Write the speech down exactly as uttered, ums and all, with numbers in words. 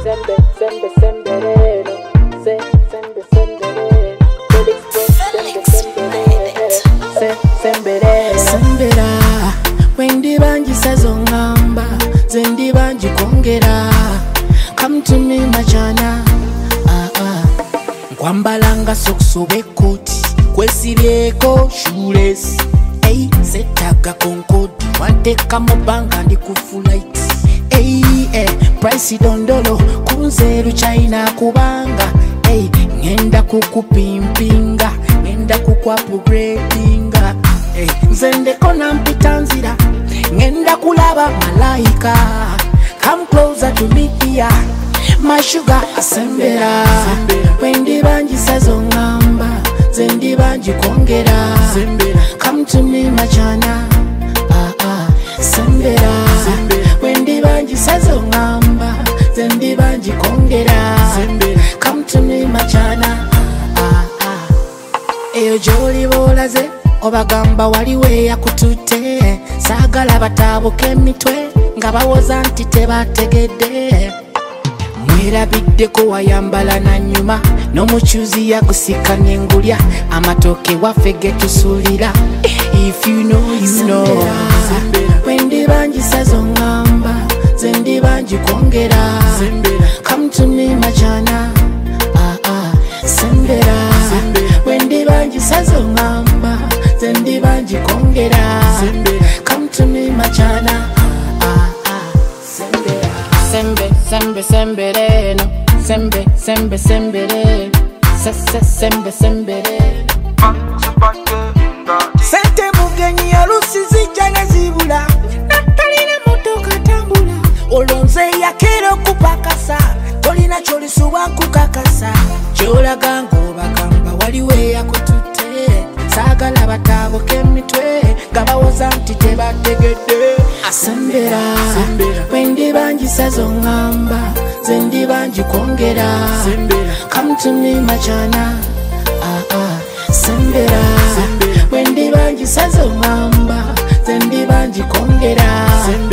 sembe sembe sembereno se sembe sembereno Felix sembe sembereno se sembereno sembera wendi banji sazongamba zendi banji kongera come to me machana ah ah nkwambalanga soksobe koti kwesiryeko shoeless hey setaga konkodi wanteka mu banka ndi ku flight hey eh price dondolo kunzeru China kubanga hey ngenda kukupimpinga ngenda kukwapugradinga hey nzende kona mpitanzira ngenda kulaba malaika come closer to me here my sugar asembera wendi banji sazongamba zendi banji kongera come to me machana ah ah sembera wendi banji sazongamba zendi banji kongera come to me machana ah ah eyo joli bolaze obagamba waliwe yakutute sagala batabuke mitwe nga bawoza nti tebategedde mwerabiddeko wayambala na nyuma n'omukyuzi yagusika n'engulya amatoke waffe getusulira if you know you know wendi banji sazongamba zendi banji kongera come to me machana ah ah sembera wendi banji sazongamba zendi banji kongera come to me machana ah ah sembera sembe sembe sembereno sembe sembe sembereno se se sembe sembereno sente mugenyi yalusi zijja zibula natalina motoka tambula olonze yakera okupakasa tolina kyolisuba nkukakasa kyolaga ng'obagamba waliwe yakutute sagala batabuka emitwe nga bawoza nti tebategedde asembera wendi banji sazongamba zendi banji kongera come to me machana ah ah sembera wendi banji sazongamba zendi banji kongera